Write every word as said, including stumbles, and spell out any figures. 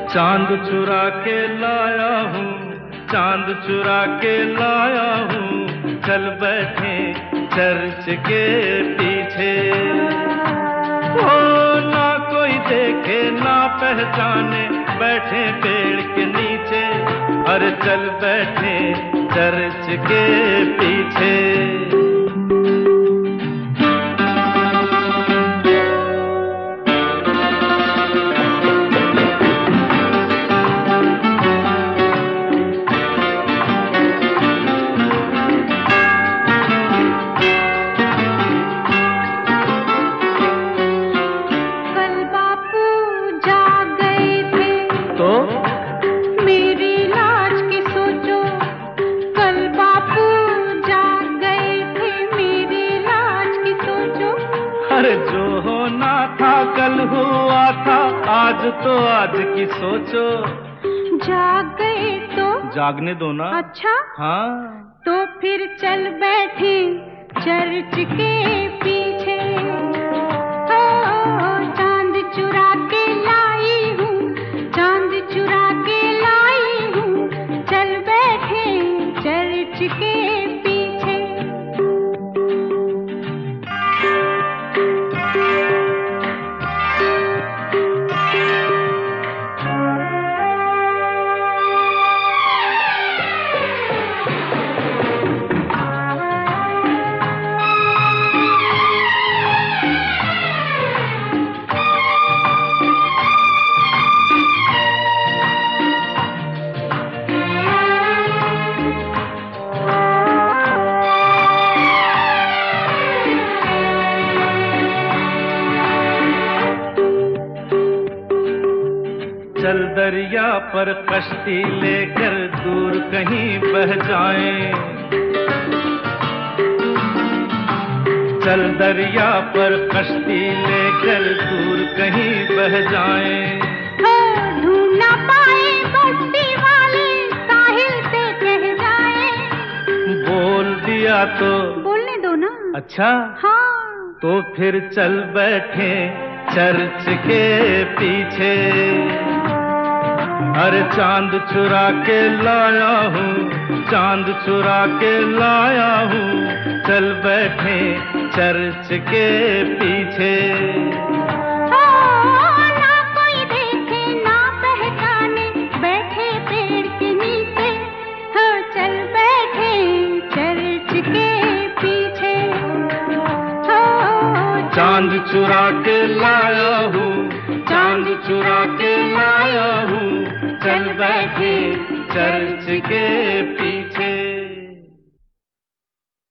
चांद चुरा के लाया हूँ, चांद चुरा के लाया हूँ, चल बैठे चर्च के पीछे। ओ ना कोई देखे ना पहचाने, बैठे पेड़ के नीचे, अरे चल बैठे चर्च के पीछे। अरे जो होना था कल हुआ था, आज तो आज की सोचो। जाग गए तो जागने दो ना। अच्छा हाँ, तो फिर चल बैठे चर्च के पीछे। हो चांद चुरा के लाई हूँ, चांद चुरा के लाई हूँ, चल बैठे चर्च के पीछे। चल दरिया पर कश्ती लेकर दूर कहीं बह जाएं, चल दरिया पर कश्ती लेकर दूर कहीं बह जाएं। ढूंढ ना पाए बस्ती वाले साहिल से कह जाएं। बोल दिया तो बोलने दो ना। अच्छा हाँ, तो फिर चल बैठे चर्च के पीछे। अरे चांद चुरा के लाया हूँ, चांद चुरा के लाया हूँ, चल बैठे चर्च के पीछे। ओ, ना कोई देखे ना पहचाने, बैठे पेड़ के नीचे, हो चल बैठे चर्च के पीछे। हो चांद चुरा के लाया हूँ, चांद चुरा के लाया हूँ, चल बैठे चर्च के पीछे।